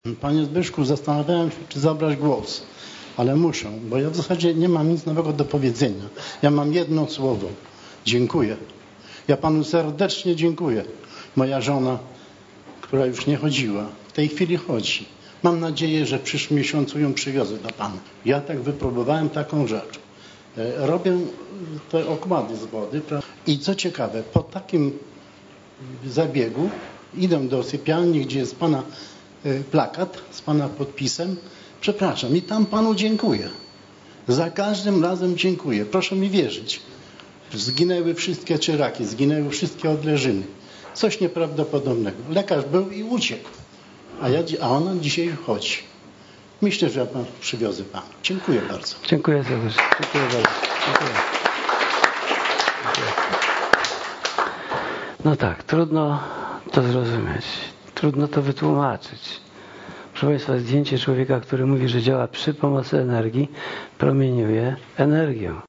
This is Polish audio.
Panie Zbyszku, zastanawiałem się, czy zabrać głos, ale muszę, bo ja w zasadzie nie mam nic nowego do powiedzenia. Ja mam jedno słowo. Dziękuję. Ja panu serdecznie dziękuję. Moja żona, która już nie chodziła, w tej chwili chodzi. Mam nadzieję, że w przyszłym miesiącu ją przywiozę do pana. Ja tak wypróbowałem taką rzecz. Robię te okłady z wody. I co ciekawe, po takim zabiegu idę do sypialni, gdzie jest pana plakat z pana podpisem. Przepraszam, i tam panu dziękuję. Za każdym razem dziękuję. Proszę mi wierzyć. Zginęły wszystkie czyraki, zginęły wszystkie odleżyny. Coś nieprawdopodobnego. Lekarz był i uciekł. A ona dzisiaj chodzi. Myślę, że ja przywiozę panu. Dziękuję bardzo. Dziękuję serdecznie. Dziękuję bardzo. Dziękuję. No tak, trudno to zrozumieć. Trudno to wytłumaczyć. Proszę Państwa, zdjęcie człowieka, który mówi, że działa przy pomocy energii, promieniuje energią.